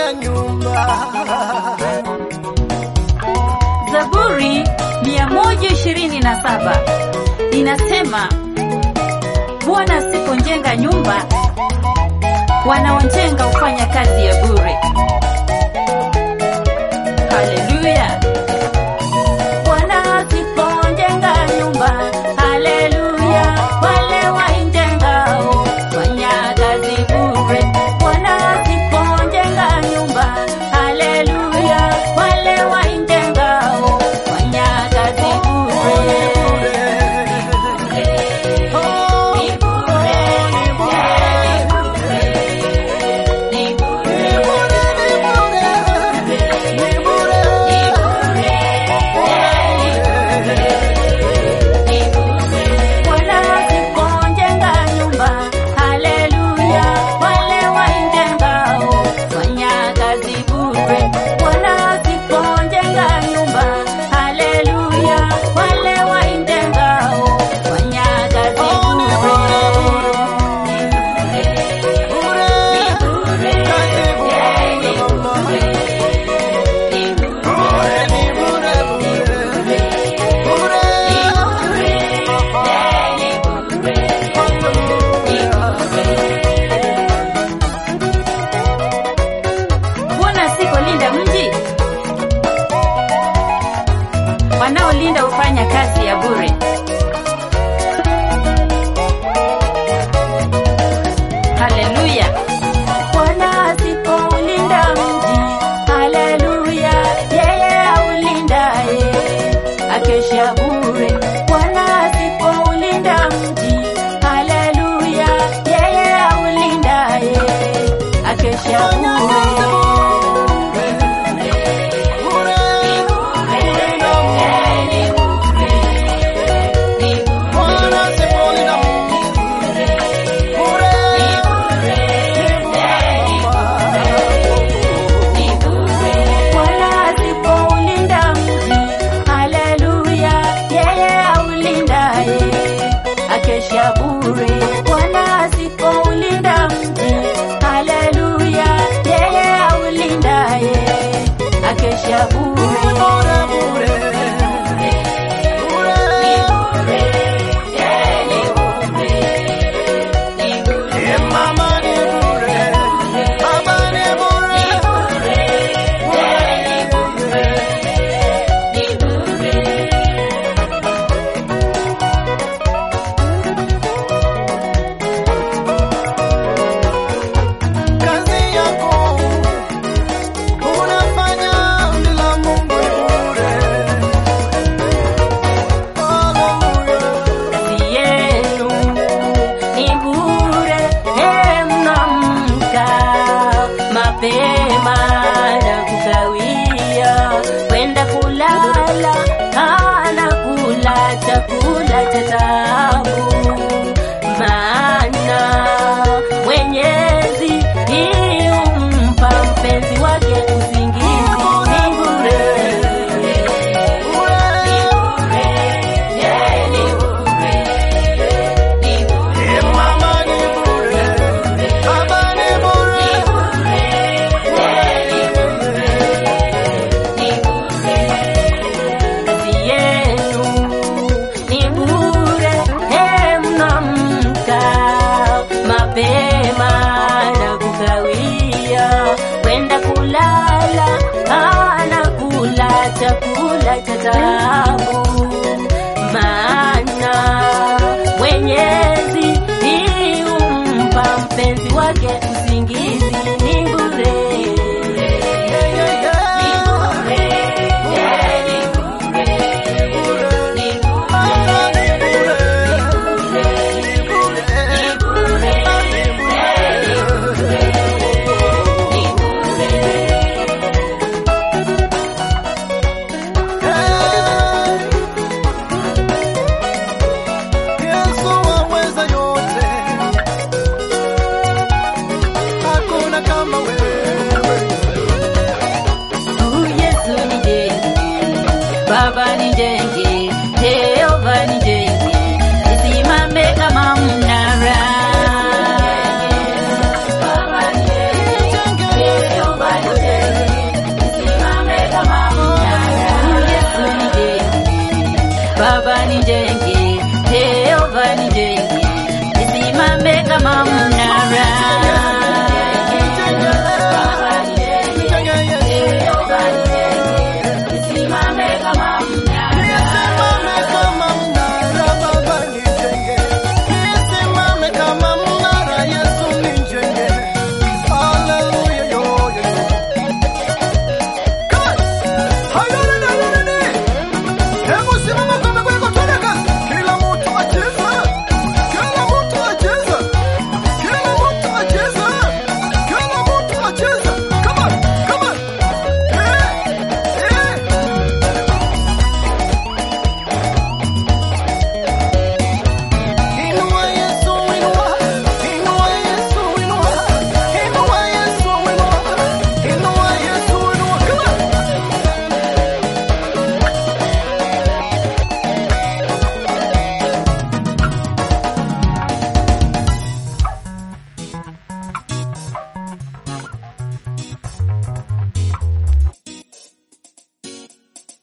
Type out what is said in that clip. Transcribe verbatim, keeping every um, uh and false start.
nyumba. Zaburi mia moja ishirini na saba inasema, Bwana asipojenga nyumba, wanaojenga hufanya kazi ya bure. Haleluya. Bwana asipojenga nyumba, haleluya, wale waijengao hufanya kazi bure. Bwana asipojenga nyumba, haleluya, wale waijengao hufanya kazi bure. Wanaolinda hufanya kazi ya bure. Haleluya. Bwana asipoulinda mji, haleluya, yeye aulindaye akesha bure. Bwana asipoulinda mji, haleluya, yeye aulindaye akesha bure. Bwana asipoulinda mji, haleluya, yeye aulindaye akesha bure. Mapema na kukawia kwenda kulala, hana kula chakula cha taabu, maana Mwenyezi humpa mpenzi wake usingizi ni bure. Mapema na kukawia kwenda kulala, hana kula chakula cha taabu, maana Mwenyezi humpa mpenzi wake usingizi